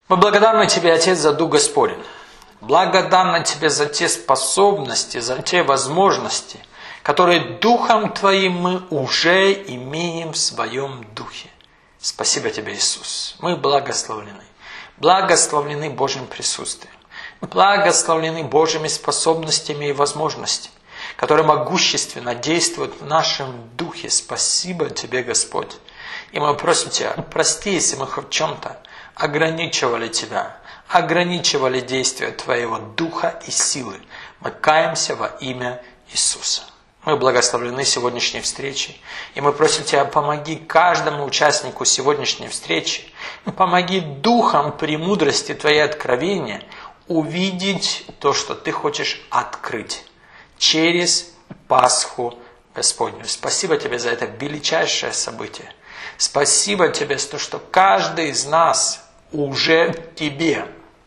Мы благодарны Тебе, Отец, за Дух Господень. Благодарны Тебе за те способности, за те возможности, которые Духом Твоим мы уже имеем в своем Духе. Спасибо Тебе, Иисус. Мы благословлены. Благословлены Божьим присутствием. Благословлены Божьими способностями и возможностями, которые могущественно действуют в нашем Духе. Спасибо Тебе, Господь. И мы просим Тебя, прости, если мы хоть в чем-то ограничивали Тебя, ограничивали действия Твоего Духа и силы. Мы каемся во имя Иисуса. Мы благословлены сегодняшней встречей. И мы просим Тебя, помоги каждому участнику сегодняшней встречи. Помоги духом премудрости Твоей откровения увидеть то, что Ты хочешь открыть через Пасху Господню. Спасибо Тебе за это величайшее событие. Спасибо Тебе за то, что каждый из нас уже Тебе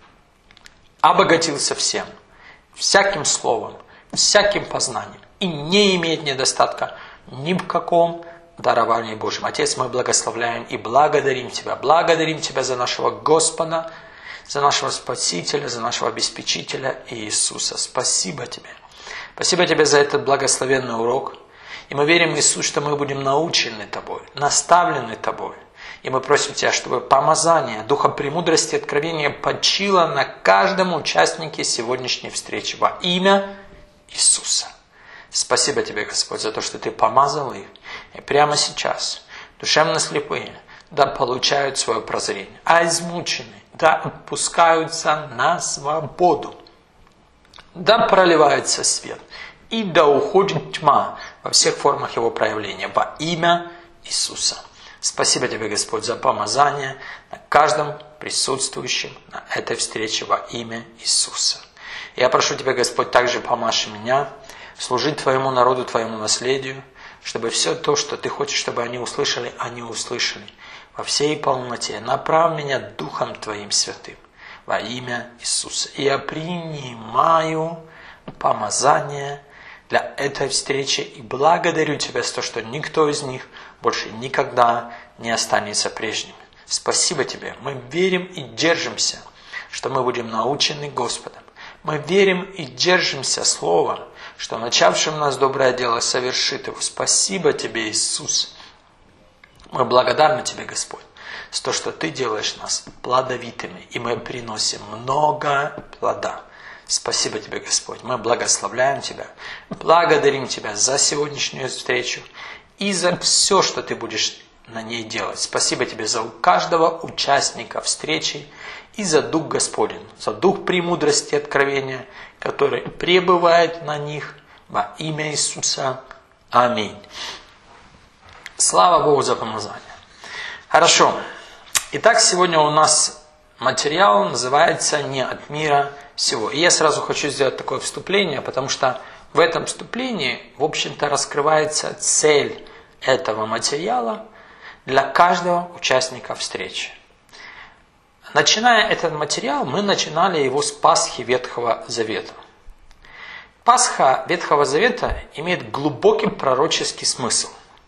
обогатился всем, всяким словом, всяким познанием и не имеет недостатка ни в каком даровании Божьем. Отец, мы благословляем и благодарим Тебя за нашего Господа, за нашего Спасителя, за нашего Обеспечителя Иисуса. Спасибо Тебе. Спасибо Тебе за этот благословенный урок. И мы верим, Иисус, что мы будем научены Тобой, наставлены Тобой. И мы просим Тебя, чтобы помазание Духа премудрости и откровения почило на каждом участнике сегодняшней встречи во имя Иисуса. Спасибо Тебе, Господь, за то, что Ты помазал их. И прямо сейчас душевно слепые да получают свое прозрение, а измученные да отпускаются на свободу. Да проливается свет, и да уходит тьма во всех формах его проявления во имя Иисуса. Спасибо Тебе, Господь, за помазание на каждом присутствующем на этой встрече во имя Иисуса. Я прошу Тебя, Господь, также помажь меня служить Твоему народу, Твоему наследию, чтобы все то, что Ты хочешь, чтобы они услышали во всей полноте. Направь меня Духом Твоим святым во имя Иисуса. И я принимаю помазание для этой встречи и благодарю Тебя за то, что никто из них больше никогда не останется прежним. Спасибо Тебе. Мы верим и держимся, что мы будем научены Господом. Мы верим и держимся Слова, что начавшим нас доброе дело совершит его. Спасибо Тебе, Иисус. Мы благодарны Тебе, Господь, за то, что Ты делаешь нас плодовитыми, и мы приносим много плода. Спасибо Тебе, Господь. Мы благословляем Тебя, благодарим Тебя за сегодняшнюю встречу и за все, что Ты будешь на ней делать. Спасибо Тебе за каждого участника встречи и за Дух Господень, за Дух премудрости и откровения, который пребывает на них во имя Иисуса. Аминь. Слава Богу за помазание. Хорошо. Итак, сегодня у нас материал называется «Не от мира сего». И я сразу хочу сделать такое вступление, потому что в этом вступлении, в общем-то, раскрывается цель этого материала для каждого участника встречи. Начиная этот материал, мы начинали его с Пасхи Ветхого Завета. Пасха Ветхого Завета имеет глубокий пророческий смысл.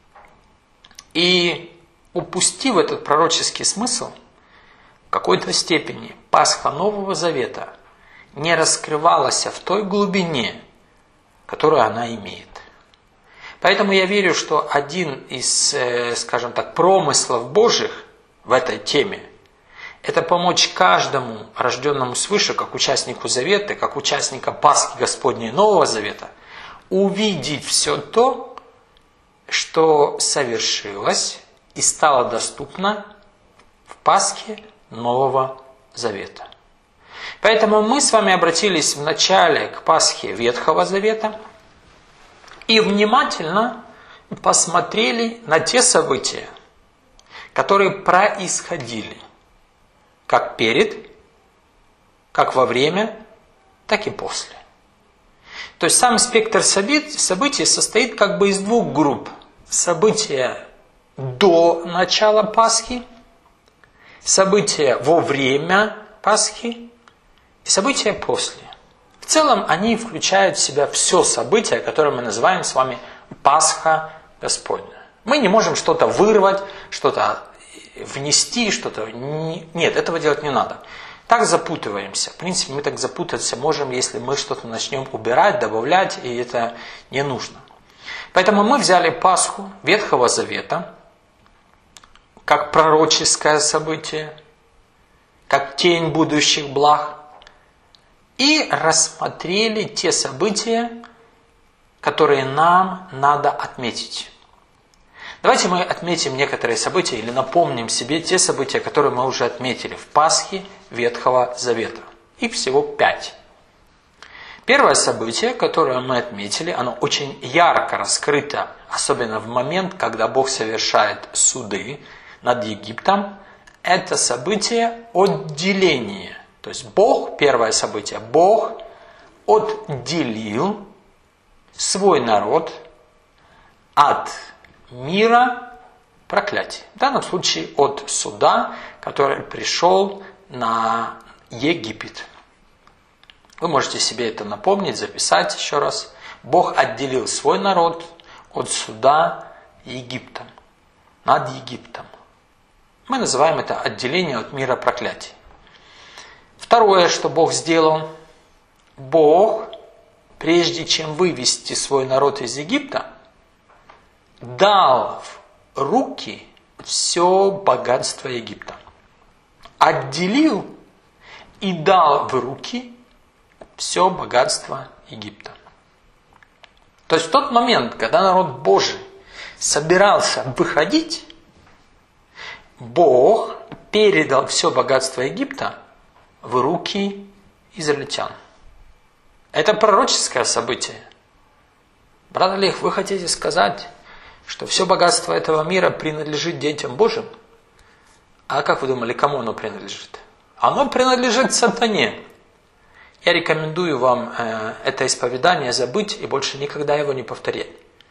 И упустив этот пророческий смысл, в какой-то степени Пасха Нового Завета не раскрывалась в той глубине, которую она имеет. Поэтому я верю, что один из, скажем так, промыслов Божьих в этой теме – это помочь каждому рожденному свыше, как участнику Завета, как участника Пасхи Господней Нового Завета, увидеть все то, что совершилось и стало доступно в Пасхе Нового Завета. Поэтому мы с вами обратились вначале к Пасхе Ветхого Завета и внимательно посмотрели на те события, которые происходили как перед, как во время, так и после. То есть сам спектр событий состоит как бы из двух групп. События до начала Пасхи, события во время Пасхи и события после. В целом они включают в себя все события, которые мы называем с вами Пасха Господня. Мы не можем что-то вырвать, что-то внести что-то. Нет, этого делать не надо. Так запутываемся. В принципе, мы так запутаться можем, если мы что-то начнем убирать, добавлять, и это не нужно. Поэтому мы взяли Пасху Ветхого Завета как пророческое событие, как тень будущих благ, и рассмотрели те события, которые нам надо отметить. Давайте мы отметим некоторые события или напомним себе те события, которые мы уже отметили в Пасхе Ветхого Завета. Их всего 5. Первое событие, которое мы отметили, оно очень ярко раскрыто, особенно в момент, когда Бог совершает суды над Египтом. Это событие отделения. То есть Бог, первое событие, Бог отделил свой народ от мира проклятия. В данном случае от суда, который пришел на Египет. Вы можете себе это напомнить, записать еще раз. Бог отделил свой народ от суда Египтом, над Египтом. Мы называем это отделение от мира проклятий. Второе, что Бог сделал. Бог, прежде чем вывести свой народ из Египта, дал в руки все богатство Египта. Отделил и дал в руки все богатство Египта. То есть в тот момент, когда народ Божий собирался выходить, Бог передал все богатство Египта в руки израильтян. Это пророческое событие. Брат Олег, вы хотите сказать, что все богатство этого мира принадлежит детям Божьим? А как вы думали, кому оно принадлежит? Оно принадлежит сатане. Я рекомендую вам это исповедание забыть и больше никогда его не повторять.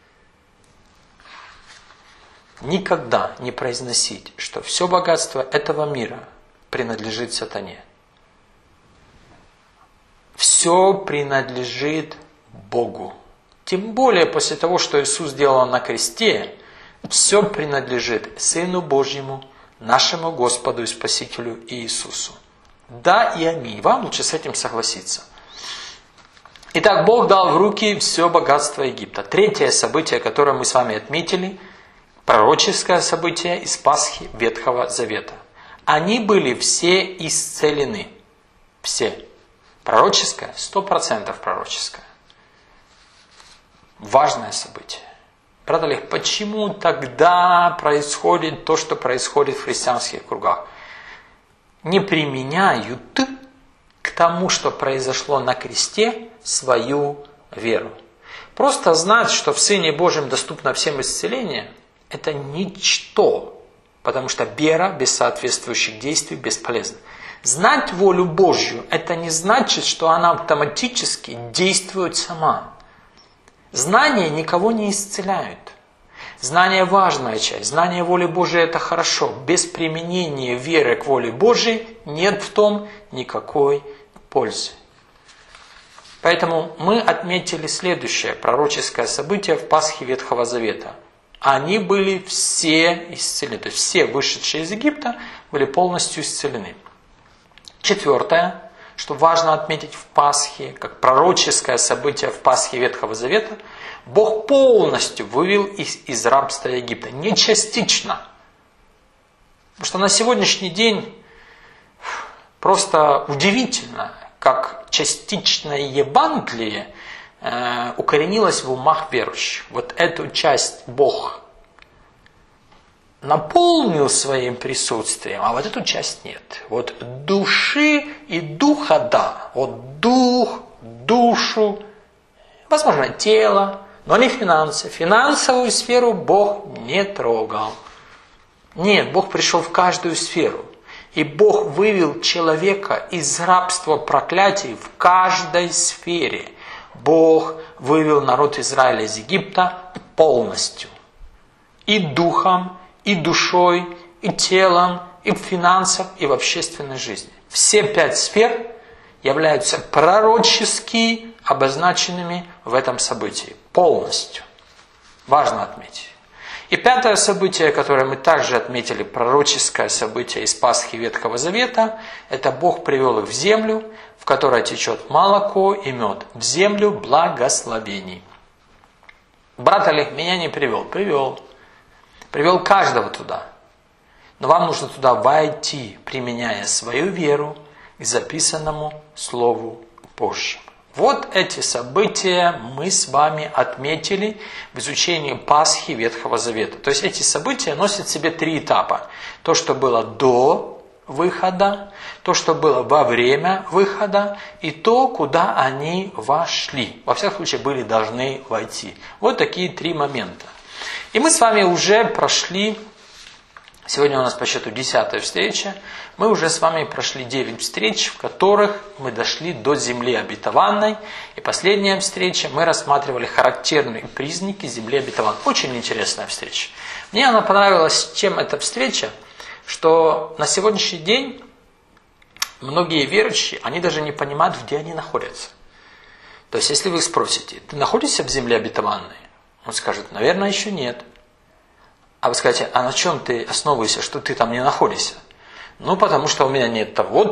Никогда не произносить, что все богатство этого мира принадлежит сатане. Все принадлежит Богу. Тем более после того, что Иисус сделал на кресте, все принадлежит Сыну Божьему, нашему Господу и Спасителю Иисусу. Да и аминь. Вам лучше с этим согласиться. Итак, Бог дал в руки все богатство Египта. Третье событие, которое мы с вами отметили, пророческое событие из Пасхи Ветхого Завета. Они были все исцелены. Все. Пророческое, 100% пророческое. Важное событие. Брат Олег, почему тогда происходит то, что происходит в христианских кругах? Не применяют к тому, что произошло на кресте, свою веру. Просто знать, что в Сыне Божьем доступно всем исцеление, это ничто, потому что вера без соответствующих действий бесполезна. Знать волю Божью, это не значит, что она автоматически действует сама. Знания никого не исцеляют. Знание – важная часть. Знание воли Божией – это хорошо. Без применения веры к воле Божией нет в том никакой пользы. Поэтому мы отметили следующее пророческое событие в Пасхе Ветхого Завета. Они были все исцелены. То есть все вышедшие из Египта были полностью исцелены. Четвертое, что важно отметить в Пасхе, как пророческое событие в Пасхе Ветхого Завета, Бог полностью вывел из рабства Египта, не частично. Потому что на сегодняшний день просто удивительно, как частичное Евангелие укоренилось в умах верующих. Вот эту часть Бог наполнил своим присутствием, а вот эту часть нет. Вот души и духа да. Вот дух, душу, возможно, тело, но не финансы. Финансовую сферу Бог не трогал. Нет, Бог пришел в каждую сферу. И Бог вывел человека из рабства проклятий в каждой сфере. Бог вывел народ Израиля из Египта полностью. И духом, и душой, и телом, и в финансах, и в общественной жизни. Все 5 сфер являются пророчески обозначенными в этом событии. Полностью. Важно отметить. И пятое событие, которое мы также отметили, пророческое событие из Пасхи Ветхого Завета, это Бог привел их в землю, в которой течет молоко и мед, в землю благословений. Брат Олег меня не привел, привел каждого туда. Но вам нужно туда войти, применяя свою веру к записанному Слову Божьему. Вот эти события мы с вами отметили в изучении Пасхи Ветхого Завета. То есть эти события носят в себе 3 этапа. То, что было до выхода, то, что было во время выхода, и то, куда они вошли. Во всяком случае, были должны войти. Вот такие 3 момента. И мы с вами уже прошли, сегодня у нас по счету 10-я встреча, мы уже с вами прошли 9 встреч, в которых мы дошли до земли обетованной. И последняя встреча, мы рассматривали характерные признаки земли обетованной. Очень интересная встреча. Мне она понравилась, чем эта встреча, что на сегодняшний день многие верующие, они даже не понимают, где они находятся. То есть, если вы их спросите, ты находишься в земле обетованной? Он скажет, наверное, еще нет. А вы скажете, а на чем ты основываешься, что ты там не находишься? Ну, потому что у меня нет того.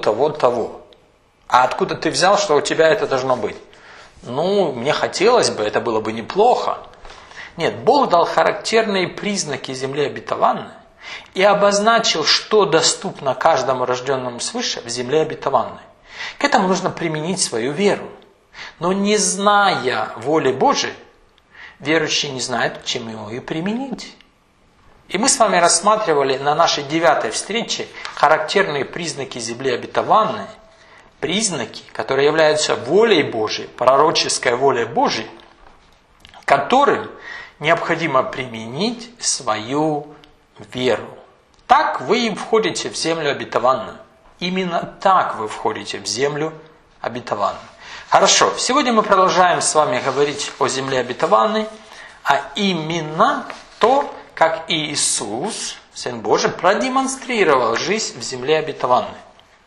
А откуда ты взял, что у тебя это должно быть? Ну, мне хотелось бы, это было бы неплохо. Нет, Бог дал характерные признаки земли обетованной и обозначил, что доступно каждому рожденному свыше в земле обетованной. К этому нужно применить свою веру. Но не зная воли Божией, верующий не знает, чем его и применить. И мы с вами рассматривали на нашей 9-й встрече характерные признаки земли обетованной, признаки, которые являются волей Божией, пророческой волей Божией, которым необходимо применить свою веру. Так вы и входите в землю обетованную. Именно так вы входите в землю обетованную. Хорошо, сегодня мы продолжаем с вами говорить о земле обетованной, а именно то, как Иисус, Сын Божий, продемонстрировал жизнь в земле обетованной.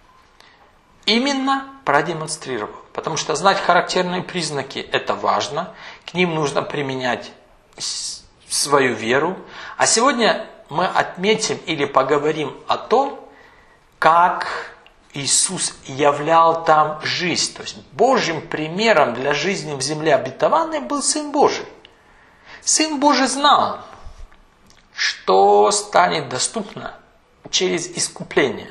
Именно продемонстрировал. Потому что знать характерные признаки – это важно. К ним нужно применять свою веру. А сегодня мы отметим или поговорим о том, как Иисус являл там жизнь. То есть Божьим примером для жизни в земле обетованной был Сын Божий. Сын Божий знал, что станет доступно через искупление.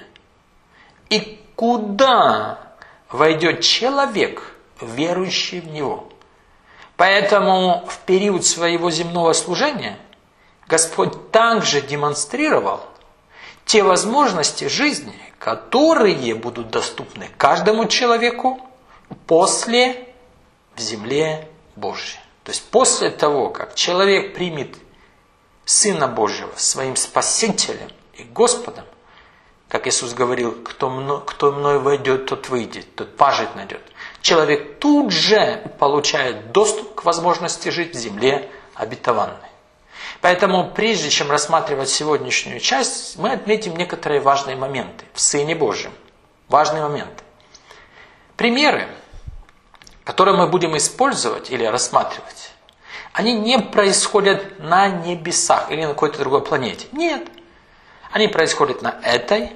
И куда войдет человек, верующий в Него. Поэтому в период своего земного служения Господь также демонстрировал те возможности жизни, которые будут доступны каждому человеку после в земле Божьей. То есть после того, как человек примет Сына Божьего своим Спасителем и Господом, как Иисус говорил, кто мной войдет, тот выйдет, тот пажить найдет. Человек тут же получает доступ к возможности жить в земле обетованной. Поэтому, прежде чем рассматривать сегодняшнюю часть, мы отметим некоторые важные моменты в Сыне Божьем. Важные моменты. Примеры, которые мы будем использовать или рассматривать, они не происходят на небесах или на какой-то другой планете. Нет. Они происходят на этой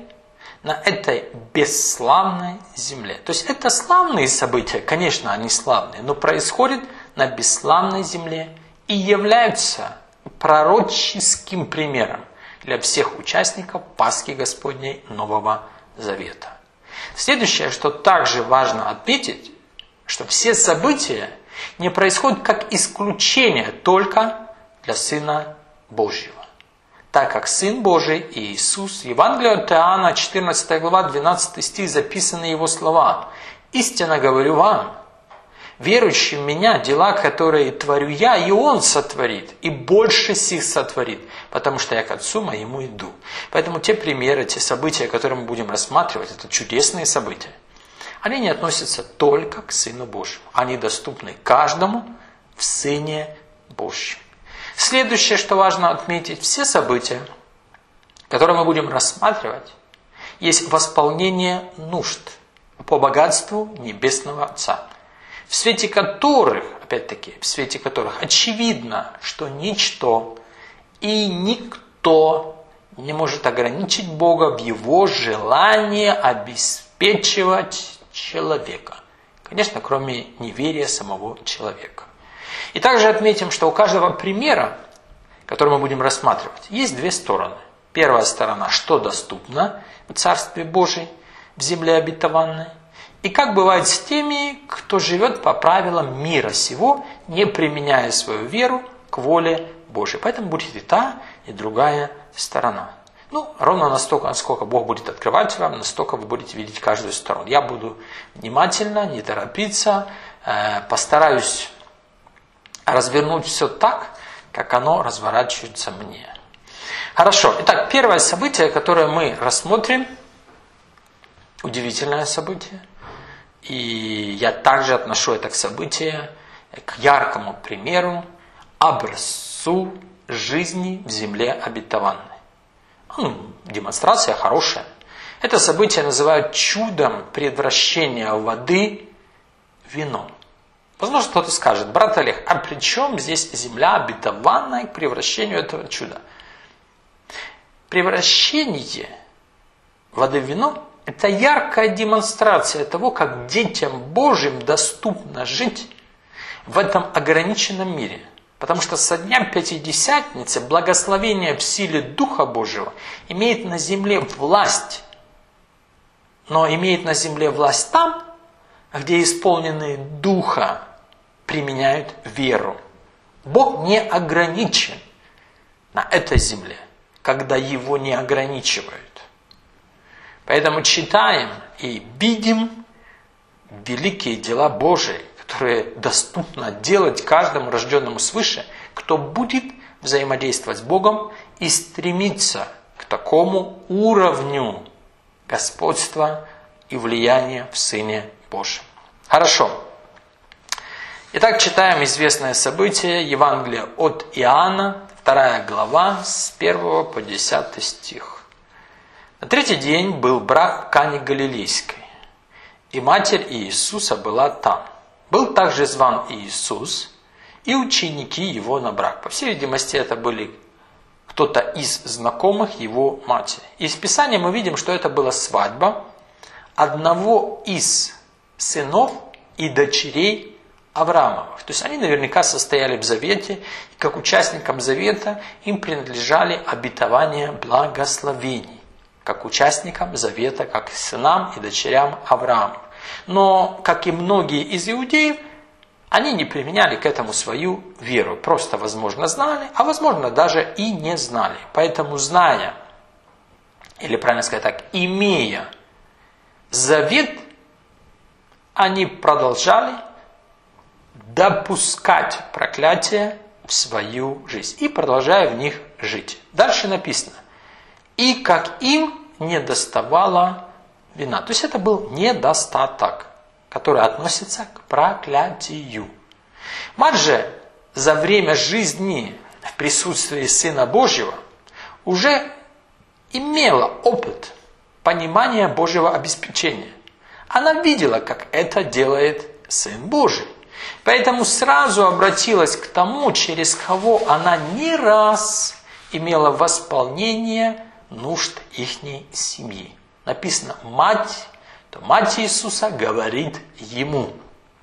бесславной земле. То есть это славные события, конечно, они славные, но происходят на бесславной земле и являются пророческим примером для всех участников Пасхи Господней Нового Завета. Следующее, что также важно отметить, что все события не происходят как исключение только для Сына Божьего. Так как Сын Божий Иисус, Евангелие от Иоанна, 14 глава, 12 стих, записаны Его слова. «Истинно говорю вам, верующий в Меня, дела, которые творю Я, и Он сотворит, и больше сих сотворит, потому что Я к Отцу Моему иду». Поэтому те примеры, те события, которые мы будем рассматривать, это чудесные события. Они не относятся только к Сыну Божьему. Они доступны каждому в Сыне Божьем. Следующее, что важно отметить, все события, которые мы будем рассматривать, есть восполнение нужд по богатству Небесного Отца, в свете которых, опять-таки, очевидно, что ничто И никто не может ограничить Бога в Его желании обеспечивать человека. Конечно, кроме неверия самого человека. И также отметим, что у каждого примера, который мы будем рассматривать, есть две стороны. Первая сторона, что доступно в Царстве Божьем, в земле обетованной. И как бывает с теми, кто живет по правилам мира сего, не применяя свою веру к воле Божьей. Поэтому будет и та, и другая сторона. Ровно настолько, насколько Бог будет открывать вам, настолько вы будете видеть каждую сторону. Я буду внимательно, не торопиться, постараюсь развернуть все так, как оно разворачивается мне. Хорошо. Итак, первое событие, которое мы рассмотрим, удивительное событие. И я также отношу это к событию, к яркому примеру, образцу жизни в земле обетованной. Демонстрация хорошая. Это событие называют чудом превращения воды в вино. Возможно, кто-то скажет: брат Олег, а при чем здесь земля обетованная к превращению этого чуда? Превращение воды в вино – это яркая демонстрация того, как детям Божьим доступно жить в этом ограниченном мире. Потому что со дня Пятидесятницы благословение в силе Духа Божьего имеет на земле власть. Но имеет на земле власть там, где исполненные Духа применяют веру. Бог не ограничен на этой земле, когда Его не ограничивают. Поэтому читаем и видим великие дела Божии, которые доступно делать каждому рожденному свыше, кто будет взаимодействовать с Богом и стремиться к такому уровню господства и влияния в Сыне Божьем. Хорошо. Итак, читаем известное событие Евангелия от Иоанна, 2 глава, с 1 по 10 стих. На третий день был брак в Кане Галилейской, и матерь Иисуса была там. Был также зван Иисус и ученики Его на брак. По всей видимости, это были кто-то из знакомых Его матери. Из Писания мы видим, что это была свадьба одного из сынов и дочерей Авраамовых. То есть они наверняка состояли в завете, и как участникам завета им принадлежали обетования благословений. Как участникам завета, как сынам и дочерям Авраама. Но, как и многие из иудеев, они не применяли к этому свою веру. Просто, возможно, знали, а возможно, даже и не знали. Поэтому, зная, или правильно сказать так, имея завет, они продолжали допускать проклятие в свою жизнь и продолжая в них жить. Дальше написано: и как им не доставало вина. То есть это был недостаток, который относится к проклятию. Мать же за время жизни в присутствии Сына Божьего уже имела опыт понимания Божьего обеспечения. Она видела, как это делает Сын Божий. Поэтому сразу обратилась к тому, через кого она не раз имела восполнение нужд ихней семьи. Написано «мать», то мать Иисуса говорит ему.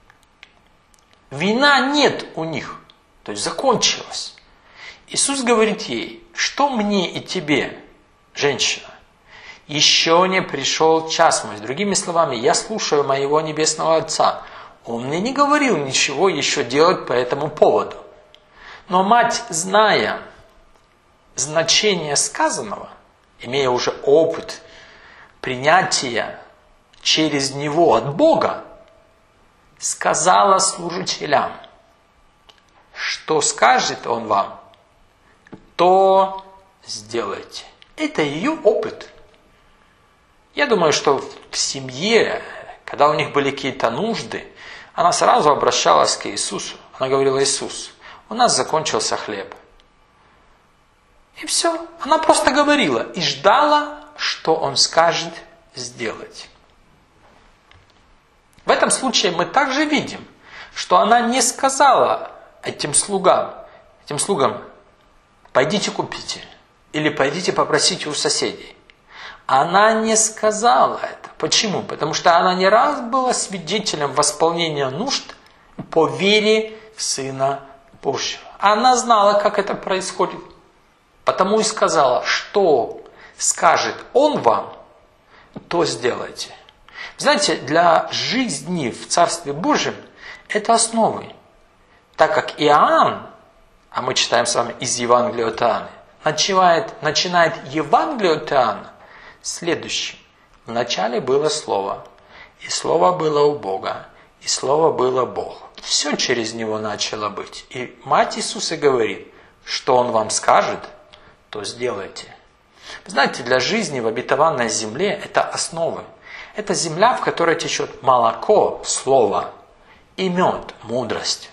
Вина нет у них, то есть закончилось. Иисус говорит ей: что мне и тебе, женщина? Еще не пришел час мой. Другими словами, я слушаю моего Небесного Отца. Он мне не говорил ничего еще делать по этому поводу. Но мать, зная значение сказанного, имея уже опыт принятия через него от Бога, сказала служителям: что скажет он вам, то сделайте. Это ее опыт. Я думаю, что в семье, когда у них были какие-то нужды, она сразу обращалась к Иисусу. Она говорила: Иисус, у нас закончился хлеб. И все. Она просто говорила и ждала, что он скажет сделать. В этом случае мы также видим, что она не сказала этим слугам, пойдите купите, или пойдите попросите у соседей. Она не сказала это. Почему? Потому что она не раз была свидетелем восполнения нужд по вере в Сына Божьего. Она знала, как это происходит. Потому и сказала, что скажет Он вам, то сделайте. Знаете, для жизни в Царстве Божьем это основы. Так как Иоанн, а мы читаем с вами из Евангелия от Иоанна, начинает Евангелие от Иоанна следующим. Вначале было Слово, и Слово было у Бога, и Слово было Бог. Все через Него начало быть. И Мать Иисуса говорит, что Он вам скажет, то сделайте. Вы знаете, для жизни в обетованной земле это основы. Это земля, в которой течет молоко, Слово, и мед, мудрость.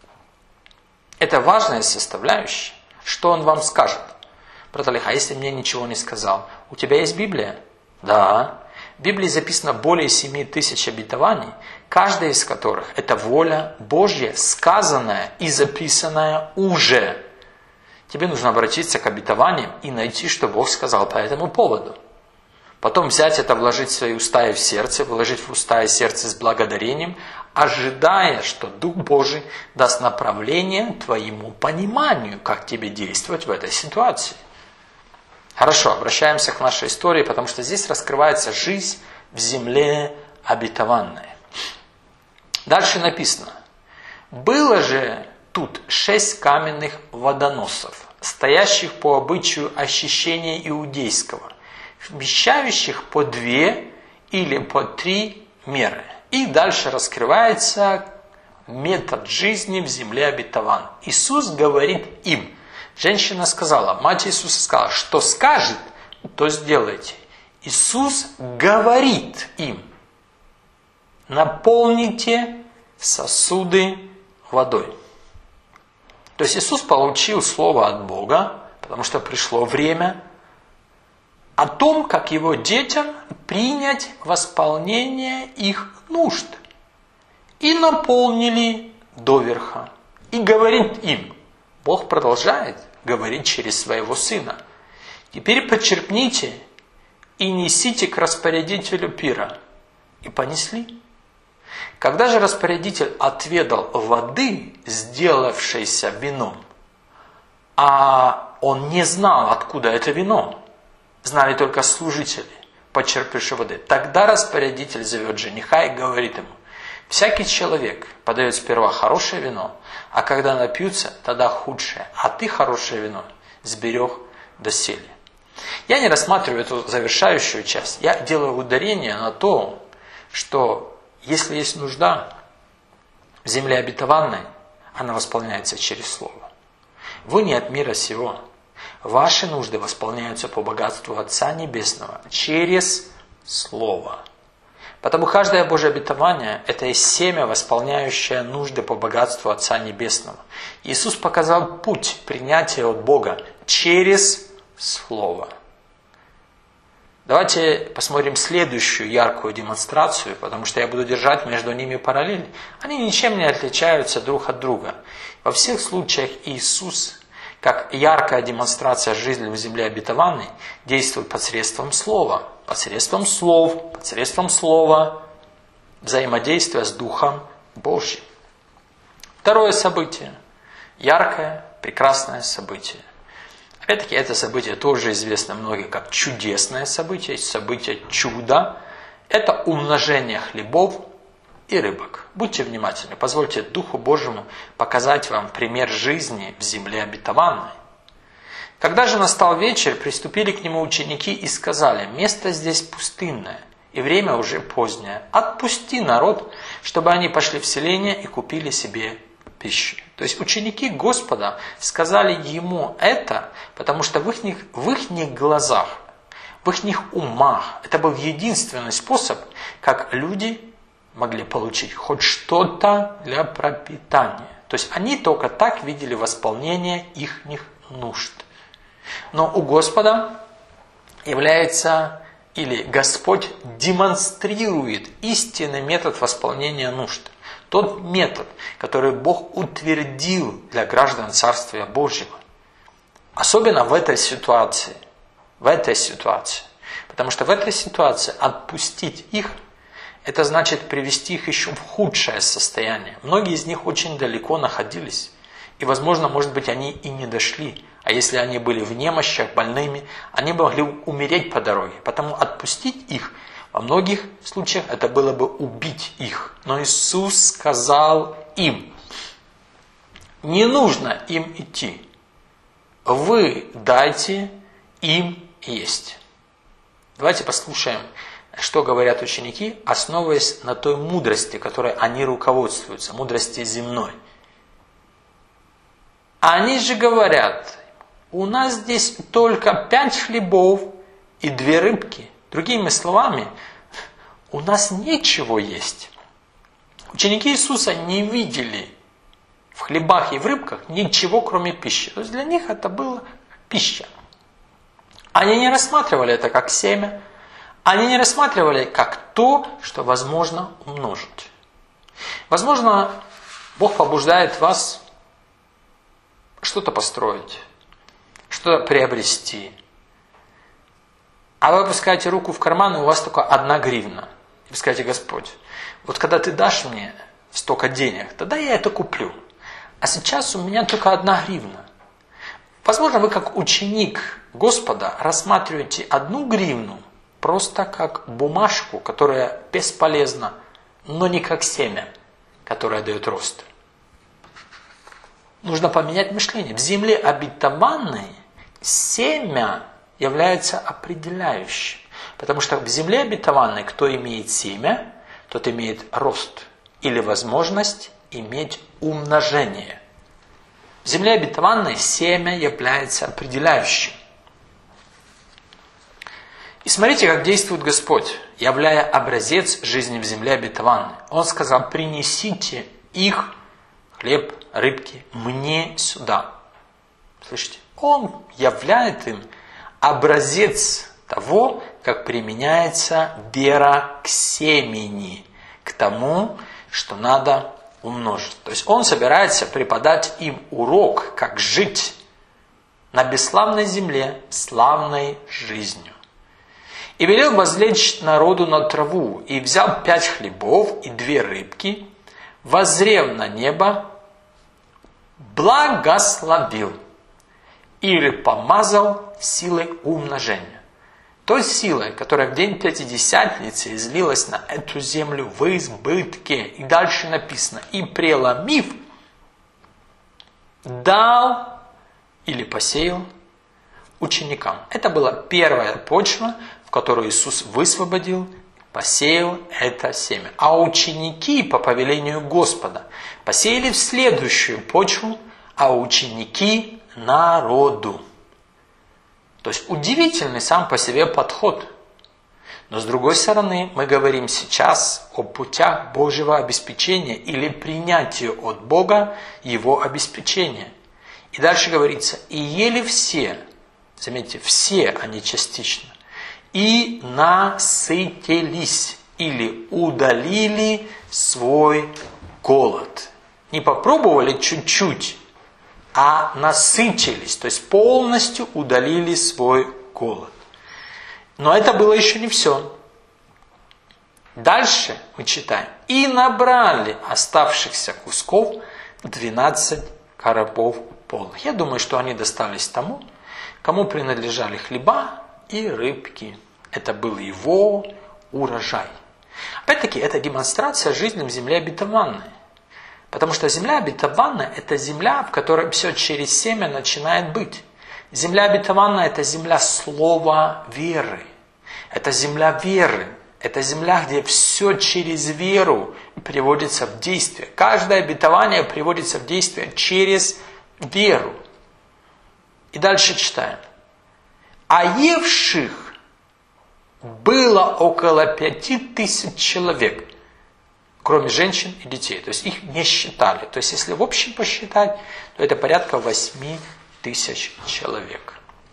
Это важная составляющая. Что Он вам скажет? Брат Олег, а если мне ничего не сказал? У тебя есть Библия? Да. В Библии записано более 7000 обетований, каждая из которых это воля Божья, сказанная и записанная уже. Тебе нужно обратиться к обетованиям и найти, что Бог сказал по этому поводу. Потом взять это, вложить в свои уста и в сердце, вложить в уста и сердце с благодарением, ожидая, что Дух Божий даст направление твоему пониманию, как тебе действовать в этой ситуации. Хорошо, обращаемся к нашей истории, потому что здесь раскрывается жизнь в земле обетованной. Дальше написано. Было же тут 6 каменных водоносов, стоящих по обычаю очищения иудейского, вмещающих по 2 или по 3 меры. И дальше раскрывается метод жизни в земле обетованной. Иисус говорит им. Женщина сказала, мать Иисуса сказала, что скажет, то сделайте. Иисус говорит им, наполните сосуды водой. То есть Иисус получил слово от Бога, потому что пришло время, о том, как Его детям принять восполнение их нужд. И наполнили доверха. И говорит им, Бог продолжает говорить через своего Сына. Теперь почерпните и несите к распорядителю пира. И понесли. Когда же распорядитель отведал воды, сделавшейся вином, а он не знал, откуда это вино, знали только служители, почерпившие воды, тогда распорядитель зовет жениха и говорит ему, всякий человек подает сперва хорошее вино, а когда напьются, тогда худшее, а ты хорошее вино сберег доселе. Я не рассматриваю эту завершающую часть, я делаю ударение на то, что если есть нужда в земле обетованной, она восполняется через Слово. Вы не от мира сего. Ваши нужды восполняются по богатству Отца Небесного через Слово. Потому каждое Божье обетование – это и семя, восполняющее нужды по богатству Отца Небесного. Иисус показал путь принятия от Бога через Слово. Давайте посмотрим следующую яркую демонстрацию, потому что я буду держать между ними параллель. Они ничем не отличаются друг от друга. Во всех случаях Иисус, как яркая демонстрация жизни в земле обетованной, действует посредством слова. Посредством слов, посредством слова, взаимодействия с Духом Божьим. Второе событие. Яркое, прекрасное событие. Опять-таки, это событие тоже известно многим как чудесное событие, событие чуда. Это умножение хлебов и рыбок. Будьте внимательны, позвольте Духу Божьему показать вам пример жизни в земле обетованной. Когда же настал вечер, приступили к нему ученики и сказали, место здесь пустынное, и время уже позднее. Отпусти народ, чтобы они пошли в селение и купили себе пищу. То есть ученики Господа сказали ему это, потому что в их глазах, в их умах это был единственный способ, как люди могли получить хоть что-то для пропитания. То есть они только так видели восполнение их нужд. Но у Господа является, или Господь демонстрирует истинный метод восполнения нужд. Тот метод, который Бог утвердил для граждан Царствия Божьего. Особенно в этой ситуации. Потому что в этой ситуации отпустить их, это значит привести их еще в худшее состояние. Многие из них очень далеко находились. И, возможно, может быть, они и не дошли. А если они были в немощах, больными, они могли умереть по дороге. Потому отпустить их во многих случаях это было бы убить их. Но Иисус сказал им: не нужно им идти. Вы дайте им есть. Давайте послушаем, что говорят ученики, основываясь на той мудрости, которой они руководствуются, мудрости земной. Они же говорят: у нас здесь только 5 хлебов и 2 рыбки. Другими словами, у нас нечего есть. Ученики Иисуса не видели в хлебах и в рыбках ничего, кроме пищи. То есть для них это была пища. Они не рассматривали это как семя. Они не рассматривали как то, что возможно умножить. Возможно, Бог побуждает вас что-то построить, что-то приобрести. А вы опускаете руку в карман, и у вас только 1 гривна. И вы скажете: Господь, вот когда ты дашь мне столько денег, тогда я это куплю. А сейчас у меня только 1 гривна. Возможно, вы как ученик Господа рассматриваете 1 гривну просто как бумажку, которая бесполезна, но не как семя, которое дает рост. Нужно поменять мышление. В земле обетованной семя является определяющим. Потому что в земле обетованной, кто имеет семя, тот имеет рост или возможность иметь умножение. В земле обетованной семя является определяющим. И смотрите, как действует Господь, являя образец жизни в земле обетованной. Он сказал: принесите их, хлеб, рыбки, мне сюда. Слышите? Он являет им образец того, как применяется вера к семени, к тому, что надо умножить. То есть он собирается преподать им урок, как жить на бесславной земле славной жизнью. И велел возлечь народу на траву, и взял 5 хлебов и 2 рыбки, воззрев на небо, благословил или помазал силой умножения. Той силой, которая в день Пятидесятницы излилась на эту землю в избытке. И дальше написано: и преломив, дал или посеял ученикам. Это была первая почва, в которую Иисус высвободил, посеял это семя. А ученики по повелению Господа посеяли в следующую почву, а ученики народу. То есть удивительный сам по себе подход. Но с другой стороны, мы говорим сейчас о путях Божьего обеспечения или принятия от Бога Его обеспечения. И дальше говорится: и ели все, заметьте, все, а не частично, и насытились или удалили свой голод. Не попробовали чуть-чуть, а насытились, то есть полностью удалили свой голод. Но это было еще не все. Дальше мы читаем: и набрали оставшихся кусков 12 коробов полных. Я думаю, что они достались тому, кому принадлежали хлеба и рыбки. Это был его урожай. Опять-таки, это демонстрация жизни в земле обетованной. Потому что земля обетованная – это земля, в которой все через семя начинает быть. Земля обетованная – это земля слова веры. Это земля веры. Это земля, где все через веру приводится в действие. Каждое обетование приводится в действие через веру. И дальше читаем. А евших было около 5000 человек, кроме женщин и детей. То есть их не считали. То есть если в общем посчитать, то это порядка 8000 человек.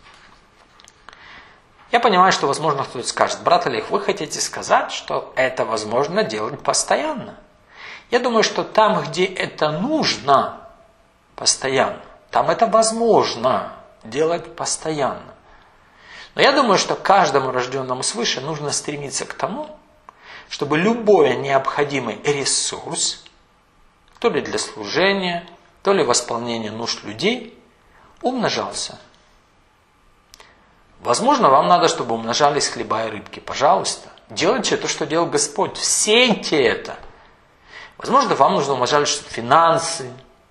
Я понимаю, что, возможно, кто-то скажет: брат Олег, вы хотите сказать, что это возможно делать постоянно? Я думаю, что там, где это нужно постоянно, там это возможно делать постоянно. Но я думаю, что каждому рожденному свыше нужно стремиться к тому, чтобы любой необходимый ресурс, то ли для служения, то ли восполнения нужд людей, умножался. Возможно, вам надо, чтобы умножались хлеба и рыбки. Пожалуйста, делайте то, что делал Господь. Сейте это. Возможно, вам нужно умножать финансы.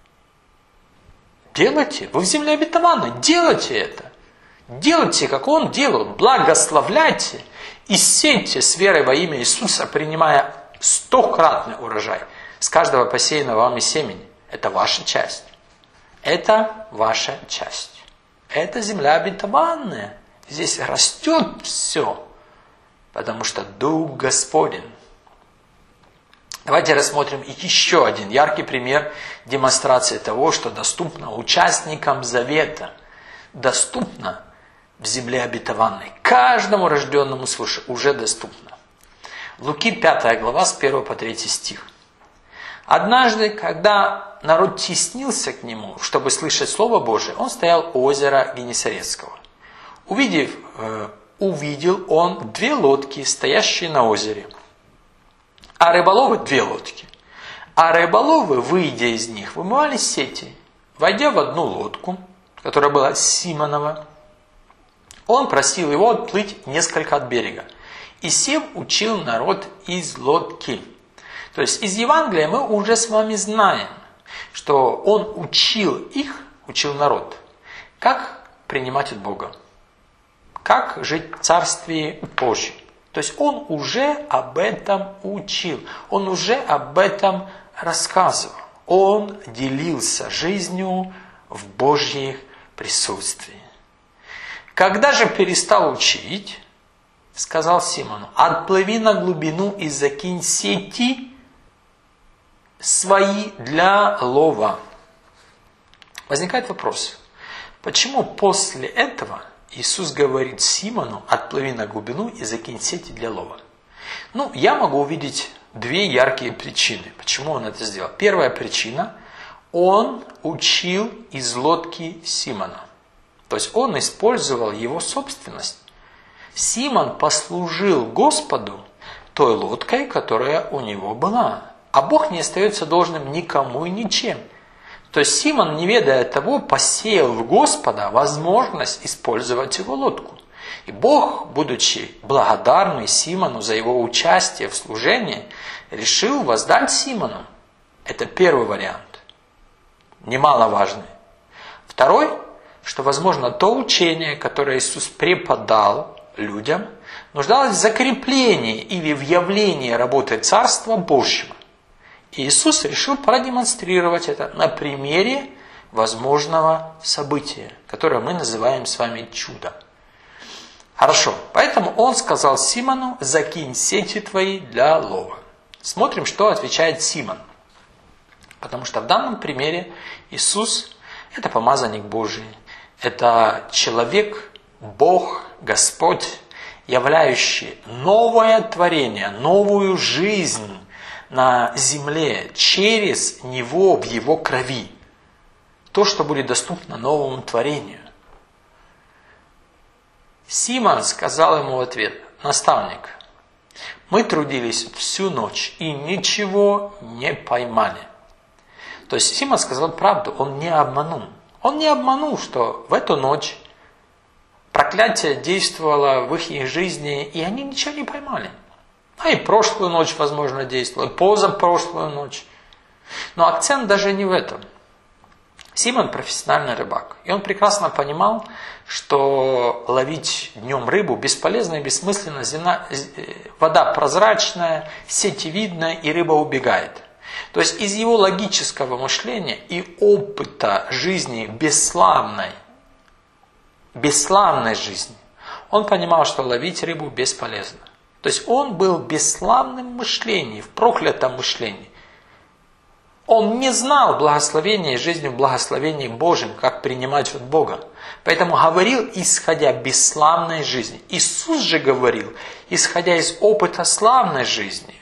Делайте. Вы в земле обетованной. Делайте это. Делайте, как Он делал. Благословляйте. И сейте с верой во имя Иисуса, принимая 100-кратный урожай с каждого посеянного вами семени. Это ваша часть. Это ваша часть. Это земля обетованная. Здесь растет все, потому что Дух Господень. Давайте рассмотрим еще один яркий пример демонстрации того, что доступно участникам завета. Доступно в земле обетованной. Каждому рожденному свыше уже доступно. Луки 5 глава с 1 по 3 стих. Однажды, когда народ теснился к нему, чтобы слышать Слово Божие, он стоял у озера Генесарецкого. Увидел он 2 лодки, стоящие на озере, а рыболовы 2 лодки. А рыболовы, выйдя из них, вымывали сети. Войдя в одну лодку, которая была Симонова, он просил его отплыть несколько от берега. И сев учил народ из лодки. То есть из Евангелия мы уже с вами знаем, что он учил народ, как принимать от Бога, как жить в Царстве Божьем. То есть он уже об этом учил, он уже об этом рассказывал. Он делился жизнью в Божьем присутствии. Когда же перестал учить, сказал Симону: отплыви на глубину и закинь сети свои для лова. Возникает вопрос, почему после этого Иисус говорит Симону: отплыви на глубину и закинь сети для лова? Я могу увидеть 2 яркие причины, почему он это сделал. Первая причина: он учил из лодки Симона. То есть он использовал его собственность. Симон послужил Господу той лодкой, которая у него была. А Бог не остается должным никому и ничем. То есть Симон, не ведая того, посеял в Господа возможность использовать его лодку. И Бог, будучи благодарный Симону за его участие в служении, решил воздать Симону. Это первый вариант, немаловажный. Второй, что, возможно, то учение, которое Иисус преподал людям, нуждалось в закреплении или в явлении работы Царства Божьего. И Иисус решил продемонстрировать это на примере возможного события, которое мы называем с вами чудо. Хорошо, поэтому он сказал Симону: закинь сети твои для лова. Смотрим, что отвечает Симон. Потому что в данном примере Иисус – это помазанник Божий, это человек, Бог, Господь, являющий новое творение, новую жизнь на земле через Него в Его крови. То, что будет доступно новому творению. Симон сказал ему в ответ: наставник, мы трудились всю ночь и ничего не поймали. То есть Симон сказал правду, он не обманул. Он не обманул, что в эту ночь проклятие действовало в их жизни, и они ничего не поймали. А и прошлую ночь, возможно, действовало, и позапрошлую ночь. Но акцент даже не в этом. Симон профессиональный рыбак. И он прекрасно понимал, что ловить днем рыбу бесполезно и бессмысленно. Вода прозрачная, сети видно, и рыба убегает. То есть из его логического мышления и опыта жизни бесславной жизни, он понимал, что ловить рыбу бесполезно. То есть он был в бесславном мышлении, в проклятом мышлении. Он не знал благословения и жизни в благословении Божьем, как принимать от Бога. Поэтому говорил, исходя из бесславной жизни. Иисус же говорил, исходя из опыта славной жизни,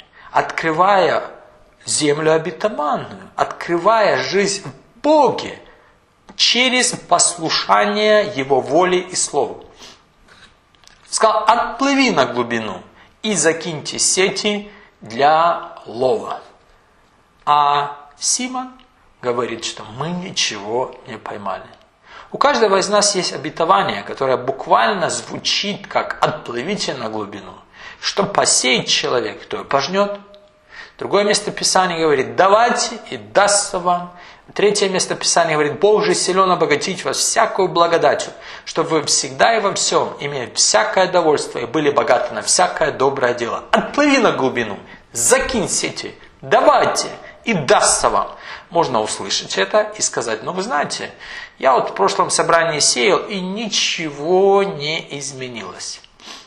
открывая землю обетованную, открывая жизнь в Боге через послушание Его воле и Слову. Сказал, отплыви на глубину и закиньте сети для лова. А Симон говорит, что мы ничего не поймали. У каждого из нас есть обетование, которое буквально звучит как «отплывите на глубину». Что посеет человек, то и пожнет. Другое место Писания говорит «давайте, и дастся вам». Третье место Писания говорит «Бог же силен обогатить вас всякую благодатью, чтобы вы всегда и во всем, имея всякое довольство, и были богаты на всякое доброе дело». Отплыви на глубину, закинь сети, давайте, и дастся вам. Можно услышать это и сказать, ну вы знаете, я вот в прошлом собрании сеял, и ничего не изменилось.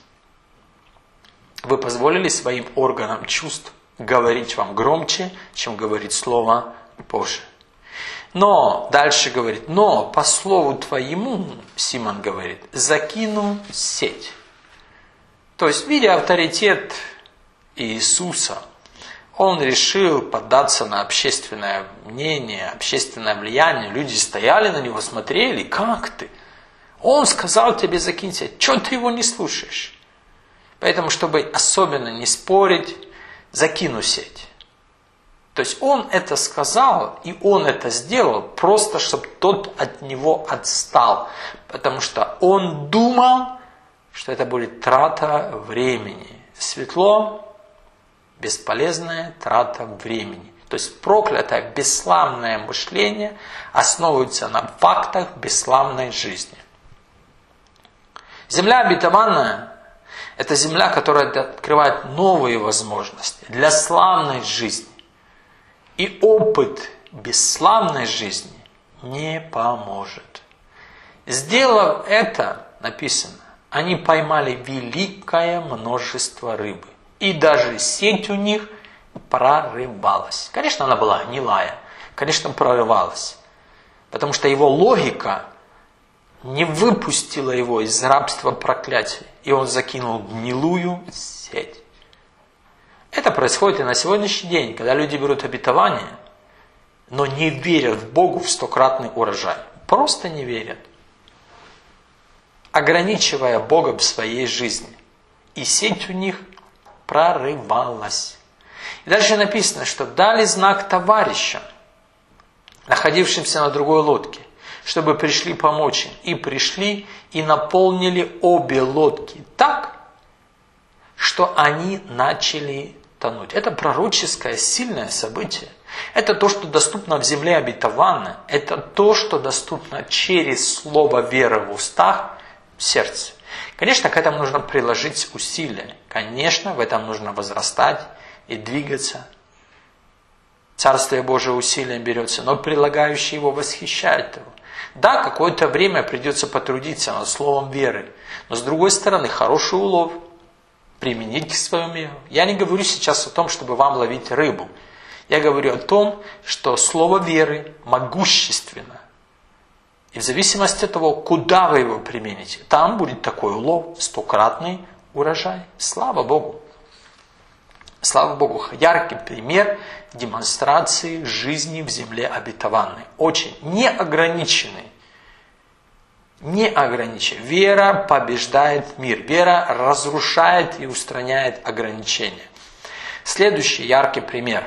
Вы позволили своим органам чувств говорить вам громче, чем говорит Слово Божие. Но, дальше говорит, но по слову твоему, Симон говорит, закину сеть. То есть, видя авторитет Иисуса, он решил поддаться на общественное мнение, общественное влияние. Люди стояли на него, смотрели, как ты? Он сказал тебе закинь сеть, чего ты его не слушаешь? Поэтому, чтобы особенно не спорить, закину сеть. То есть он это сказал, и он это сделал, просто чтобы тот от него отстал. Потому что он думал, что это будет трата времени. Светло, бесполезная трата времени. То есть проклятое, бесславное мышление основывается на фактах бесславной жизни. Земля обетованная – это земля, которая открывает новые возможности для славной жизни. И опыт бесславной жизни не поможет. Сделав это, написано, они поймали великое множество рыбы. И даже сеть у них прорывалась. Конечно, она была гнилая. Конечно, прорывалась. Потому что его логика не выпустила его из рабства проклятия. И он закинул гнилую сеть. Это происходит и на сегодняшний день, когда люди берут обетование, но не верят в Богу в 100-кратный урожай. Просто не верят. Ограничивая Бога в своей жизни. И сеть у них прорывалась. И дальше написано, что дали знак товарищам, находившимся на другой лодке, чтобы пришли помочь им. И пришли и наполнили обе лодки так, что они начали тонуть. Это пророческое сильное событие. Это то, что доступно в земле обетованной. Это то, что доступно через слово веры в устах, в сердце. Конечно, к этому нужно приложить усилия. Конечно, в этом нужно возрастать и двигаться. Царствие Божие усилием берется, но прилагающий его восхищает его. Да, какое-то время придется потрудиться над словом веры, но с другой стороны, хороший улов применить к своему миру. Я не говорю сейчас о том, чтобы вам ловить рыбу. Я говорю о том, что слово веры могущественно. И в зависимости от того, куда вы его примените, там будет такой улов, 100-кратный урожай. Слава Богу! Слава Богу! Яркий пример демонстрации жизни в земле обетованной. Очень неограниченный. Неограниченный. Вера побеждает мир. Вера разрушает и устраняет ограничения. Следующий яркий пример.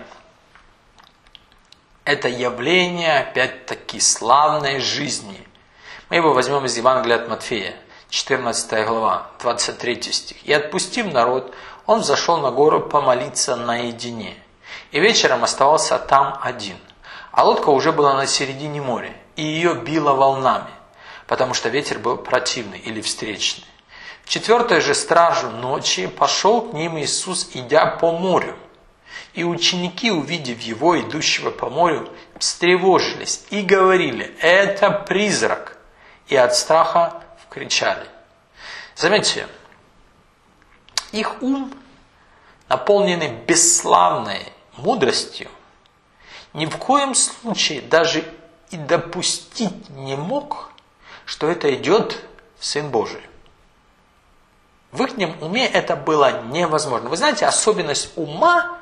Это явление, опять-таки, славной жизни. Мы его возьмем из Евангелия от Матфея, 14 глава, 23 стих. «И отпустив народ, он взошел на гору помолиться наедине. И вечером оставался там один. А лодка уже была на середине моря, и ее било волнами, потому что ветер был противный или встречный. В 4-ю же стражу ночи пошел к ним Иисус, идя по морю. И ученики, увидев его, идущего по морю, встревожились и говорили: это призрак. И от страха вскричали». Заметьте, их ум, наполненный бесславной мудростью, ни в коем случае даже и допустить не мог, что это идет Сын Божий. В их уме это было невозможно. Вы знаете, особенность ума,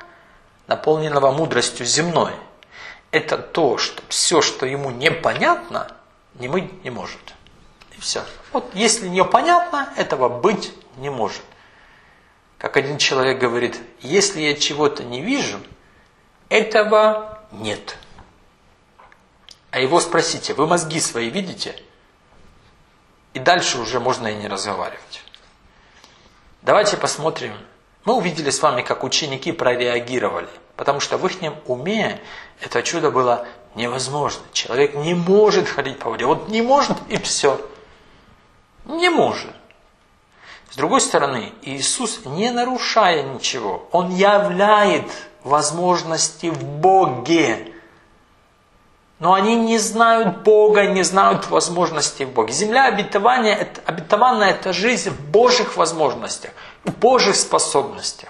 наполненного мудростью земной, это то, что все, что ему непонятно, не быть не может. И все. Вот если непонятно, этого быть не может. Как один человек говорит, если я чего-то не вижу, этого нет. А его спросите, вы мозги свои видите? И дальше уже можно и не разговаривать. Давайте посмотрим. Мы увидели с вами, как ученики прореагировали. Потому что в их уме это чудо было невозможно. Человек не может ходить по воде. Вот не может и все. Не может. С другой стороны, Иисус, не нарушая ничего, Он являет возможности в Боге. Но они не знают Бога, не знают возможностей в Боге. Земля обетованная – это жизнь в Божьих возможностях, в Божьих способностях.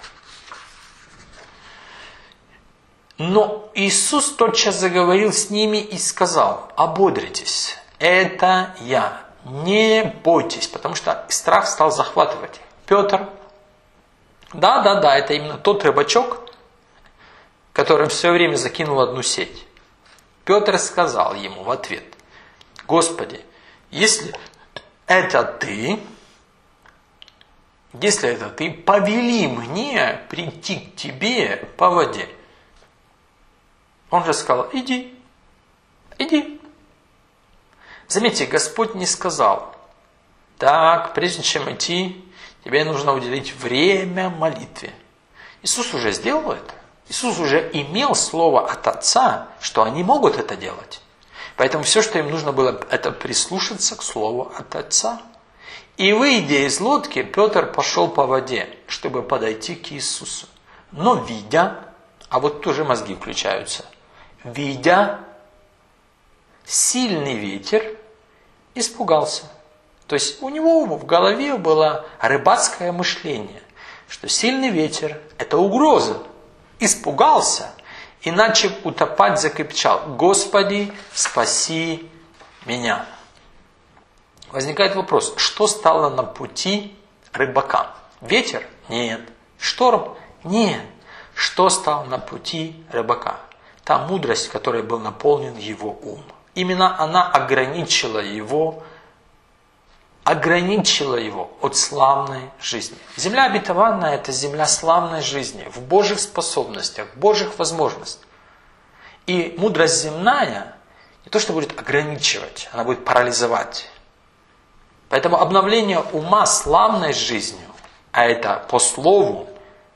Но Иисус тотчас заговорил с ними и сказал: ободритесь, это я, не бойтесь, потому что страх стал захватывать. Петр, да, это именно тот рыбачок, который все время закинул одну сеть. Петр сказал ему в ответ: Господи, если это ты, повели мне прийти к тебе по воде. Он же сказал: иди. Заметьте, Господь не сказал: так, прежде чем идти, тебе нужно уделить время молитве. Иисус уже сделал это. Иисус уже имел слово от Отца, что они могут это делать. Поэтому все, что им нужно было, это прислушаться к слову от Отца. И выйдя из лодки, Петр пошел по воде, чтобы подойти к Иисусу. Но видя, а вот тоже мозги включаются, видя сильный ветер, испугался. То есть у него в голове было рыбацкое мышление, что сильный ветер – это угроза. Испугался и, начав утопать, закричал: Господи, спаси меня. Возникает вопрос, что стало на пути рыбака? Ветер? Нет. Шторм? Нет. Что стало на пути рыбака? Та мудрость, которой был наполнен его ум. Именно она ограничила его от славной жизни. Земля обетованная – это земля славной жизни, в Божьих способностях, в Божьих возможностях. И мудрость земная не то, что будет ограничивать, она будет парализовать. Поэтому обновление ума славной жизнью, а это по слову,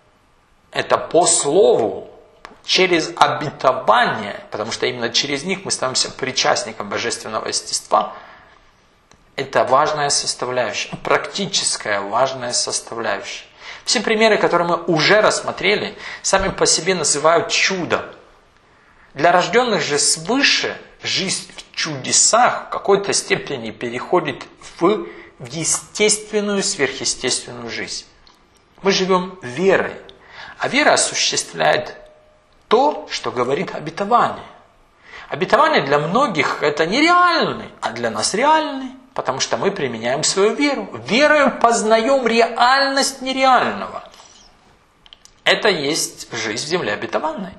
через обетование, потому что именно через них мы становимся причастником божественного естества. Это важная составляющая, практическая важная составляющая. Все примеры, которые мы уже рассмотрели, сами по себе называют чудом. Для рожденных же свыше жизнь в чудесах в какой-то степени переходит в естественную, сверхъестественную жизнь. Мы живем верой, а вера осуществляет то, что говорит обетование. Обетование для многих это нереальный, а для нас реальный. Потому что мы применяем свою веру. Верою познаем реальность нереального. Это есть жизнь в земле обетованной.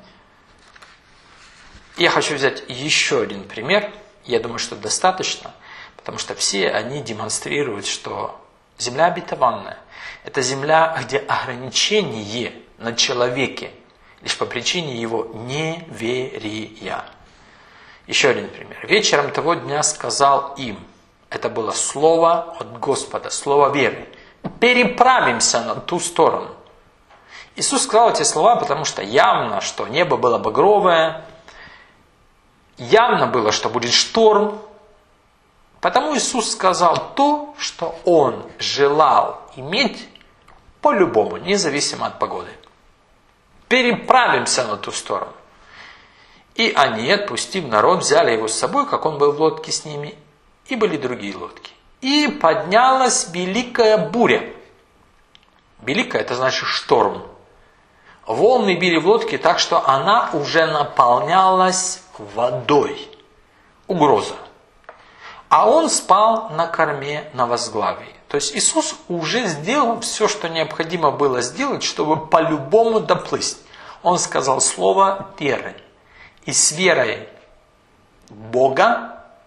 Я хочу взять еще один пример. Я думаю, что достаточно. Потому что все они демонстрируют, что земля обетованная – это земля, где ограничение на человеке лишь по причине его неверия. Еще один пример. Вечером того дня сказал им, это было слово от Господа, слово веры: переправимся на ту сторону. Иисус сказал эти слова, потому что явно, что небо было багровое, явно было, что будет шторм. Потому Иисус сказал то, что Он желал иметь по-любому, независимо от погоды. Переправимся на ту сторону. И они, отпустив народ, взяли его с собой, как он был в лодке с ними, и были другие лодки. И поднялась великая буря. Великая – это значит шторм. Волны били в лодке так, что она уже наполнялась водой. Угроза. А он спал на корме на возглавии. То есть Иисус уже сделал все, что необходимо было сделать, чтобы по-любому доплыть. Он сказал слово веры. И с верой в Бога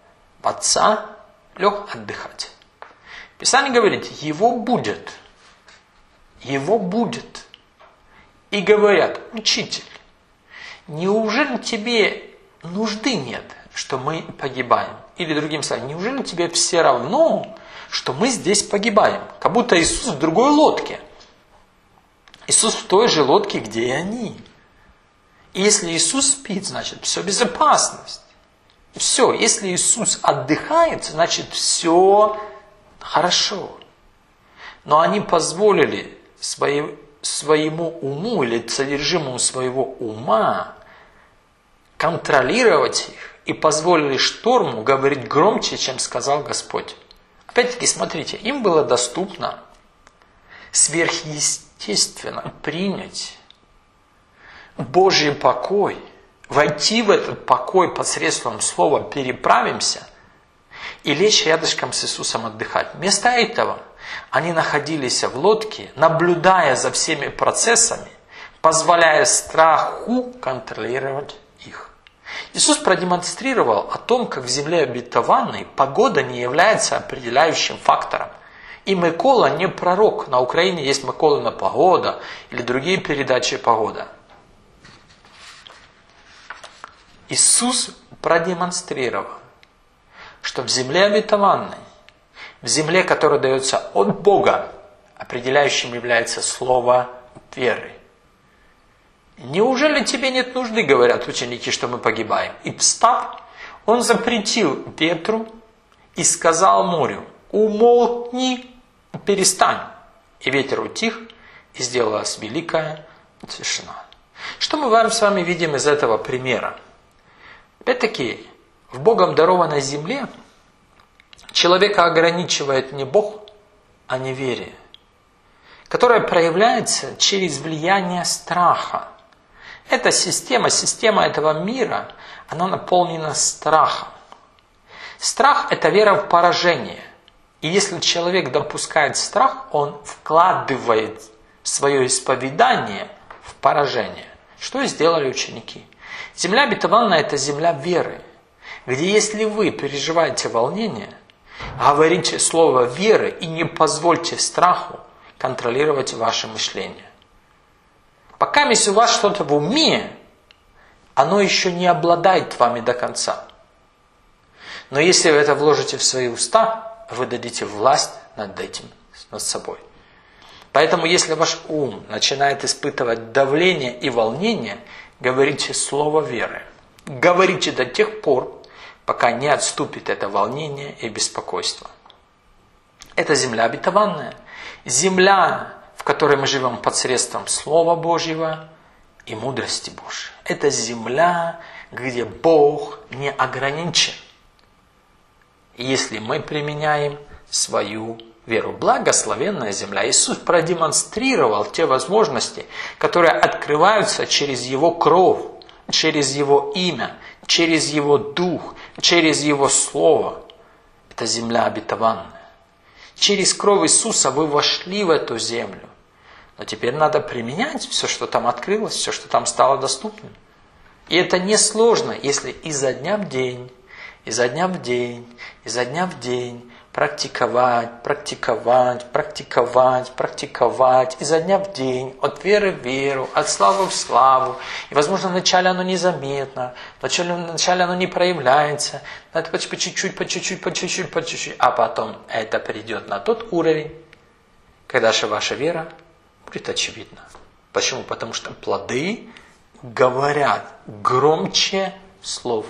в Отца лег отдыхать. Писание говорит, его будет. Его будет. И говорят, учитель, неужели тебе нужды нет, что мы погибаем? Или другим словом, неужели тебе все равно, что мы здесь погибаем? Как будто Иисус в другой лодке. Иисус в той же лодке, где и они. И если Иисус спит, значит, все безопасность. Все, если Иисус отдыхает, значит, все хорошо. Но они позволили своему уму или содержимому своего ума контролировать их и позволили шторму говорить громче, чем сказал Господь. Опять-таки, смотрите, им было доступно сверхъестественно принять Божий покой, войти в этот покой посредством слова «переправимся» и лечь рядышком с Иисусом отдыхать. Вместо этого они находились в лодке, наблюдая за всеми процессами, позволяя страху контролировать их. Иисус продемонстрировал о том, как в земле обетованной погода не является определяющим фактором. И Микола не пророк. На Украине есть Миколина погода или другие передачи «Погода». Иисус продемонстрировал, что в земле обетованной, в земле, которая дается от Бога, определяющим является слово веры. Неужели тебе нет нужды, говорят ученики, что мы погибаем? И встав, он запретил ветру и сказал морю, умолкни, перестань. И ветер утих, и сделалась великая тишина. Что мы с вами видим из этого примера? Опять-таки, в Богом дарованной земле человека ограничивает не Бог, а неверие, которое проявляется через влияние страха. Эта система этого мира, она наполнена страхом. Страх – это вера в поражение. И если человек допускает страх, он вкладывает свое исповедание в поражение. Что и сделали ученики. Земля обетованная – это земля веры, где если вы переживаете волнение, говорите слово веры и не позвольте страху контролировать ваше мышление. Пока если у вас что-то в уме, оно еще не обладает вами до конца. Но если вы это вложите в свои уста, вы дадите власть над этим, над собой. Поэтому если ваш ум начинает испытывать давление и волнение, говорите слово веры. Говорите до тех пор, пока не отступит это волнение и беспокойство. Это земля обетованная. Земля, в которой мы живем посредством Слова Божьего и мудрости Божьей. Это земля, где Бог не ограничен. Если мы применяем свою веру. Благословенная земля. Иисус продемонстрировал те возможности, которые открываются через Его кровь, через Его имя, через Его Дух, через Его Слово. Это земля обетованная. Через кровь Иисуса вы вошли в эту землю. Но теперь надо применять все, что там открылось, все, что там стало доступным. И это несложно, если изо дня в день, изо дня в день, изо дня в день практиковать, изо дня в день, от веры в веру, от славы в славу. И, возможно, вначале оно незаметно, вначале оно не проявляется, но это по чуть-чуть, а потом это придет на тот уровень, когда же ваша вера будет очевидна. Почему? Потому что плоды говорят громче слов.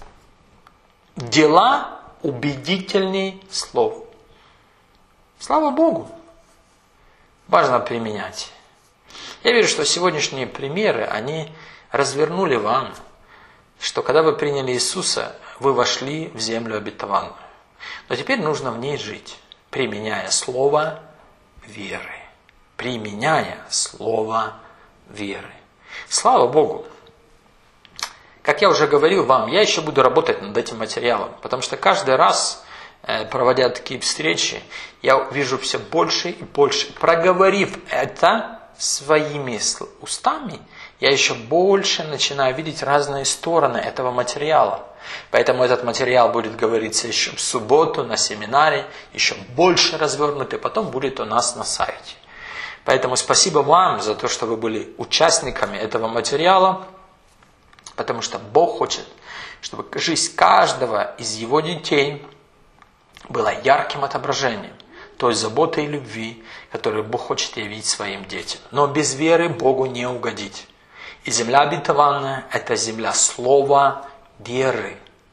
Дела убедительней слов. Слава Богу! Важно применять. Я верю, что сегодняшние примеры, они развернули вам, что когда вы приняли Иисуса, вы вошли в землю обетованную. Но теперь нужно в ней жить, применяя слово веры. Применяя слово веры. Слава Богу! Как я уже говорил вам, я еще буду работать над этим материалом, потому что каждый раз, проводя такие встречи, я вижу все больше и больше. Проговорив это своими устами, я еще больше начинаю видеть разные стороны этого материала. Поэтому этот материал будет говориться еще в субботу на семинаре, еще больше развернут, и потом будет у нас на сайте. Поэтому спасибо вам за то, что вы были участниками этого материала, потому что Бог хочет, чтобы жизнь каждого из Его детей была ярким отображением той заботы и любви, которую Бог хочет явить своим детям. Но без веры Богу не угодить. И земля обетованная – это земля слова веры.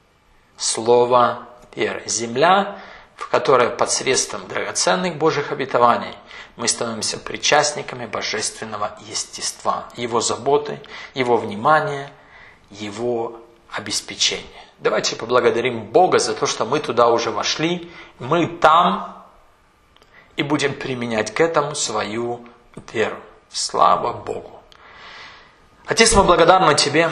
Слова веры. Земля, в которой посредством драгоценных Божьих обетований мы становимся причастниками божественного естества, Его заботы, Его внимания, Его обеспечения. Давайте поблагодарим Бога за то, что мы туда уже вошли, мы там, и будем применять к этому свою веру. Слава Богу. Отец, мы благодарны Тебе.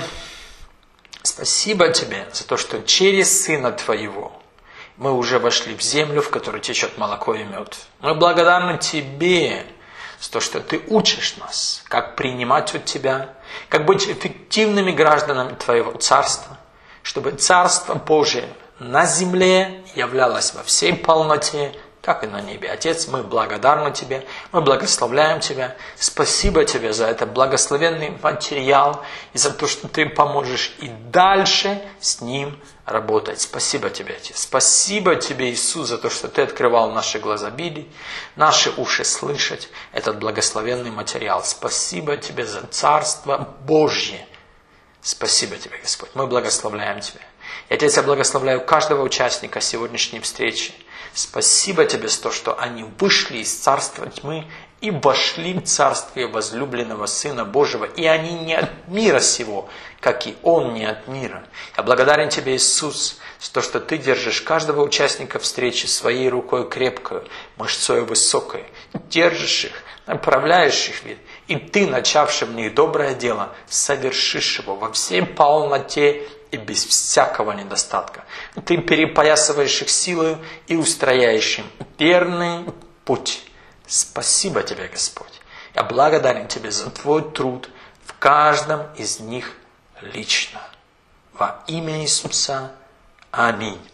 Спасибо Тебе за то, что через Сына Твоего мы уже вошли в землю, в которой течет молоко и мед. Мы благодарны Тебе за то, что Ты учишь нас, как принимать от Тебя, как быть эффективными гражданами Твоего Царства, чтобы Царство Божие на земле являлось во всей полноте, как и на небе. Отец, мы благодарны Тебе, мы благословляем Тебя. Спасибо Тебе за этот благословенный материал и за то, что Ты поможешь и дальше с ним работать. Спасибо Тебе, Отец. Спасибо Тебе, Иисус, за то, что Ты открывал наши глаза видеть, наши уши слышать этот благословенный материал. Спасибо Тебе за Царство Божье. Спасибо Тебе, Господь. Мы благословляем Тебя. И, Отец, я благословляю каждого участника сегодняшней встречи. Спасибо Тебе за то, что они вышли из царства тьмы и вошли в царствие возлюбленного Сына Божьего. И они не от мира сего, как и Он не от мира. Я благодарен Тебе, Иисус, за то, что Ты держишь каждого участника встречи своей рукой крепкой, мышцой высокой. Держишь их, направляешь их вид. И Ты, начавший в них доброе дело, совершишь его во всей полноте и без всякого недостатка. Ты перепоясываешь их силою и устрояешь им верный путь. Спасибо Тебе, Господь. Я благодарен Тебе за Твой труд в каждом из них лично. Во имя Иисуса. Аминь.